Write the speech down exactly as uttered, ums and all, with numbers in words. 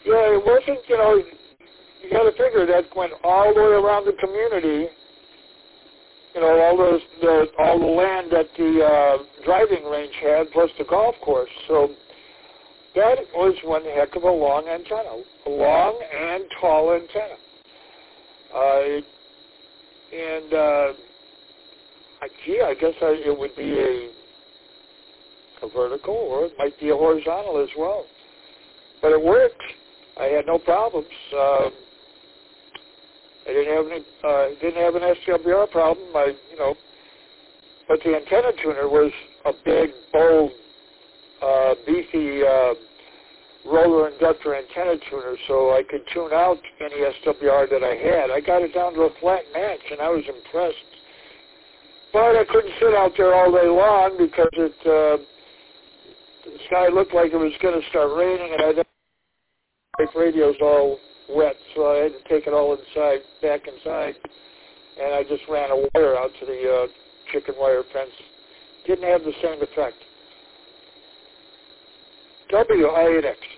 Yeah, it wasn't, you know, you got to figure that went all the way around the community, you know, all those, the, all the land that the uh, driving range had, plus the golf course. So that was one heck of a long antenna, a long and tall antenna. Uh, and, uh, gee, I guess I, it would be a, a vertical, or it might be a horizontal as well. But it worked. I had no problems. Uh, I didn't have any, uh, didn't have an S W R problem. I, you know, but the antenna tuner was a big, bold, uh, beefy uh, roller inductor antenna tuner, so I could tune out any S W R that I had. I got it down to a flat match, and I was impressed. But I couldn't sit out there all day long because it, uh, the sky looked like it was going to start raining, and I didn't like radio's all wet, so I had to take it all inside, back inside, and I just ran a wire out to the uh, chicken wire fence. Didn't have the same effect. W I eight X.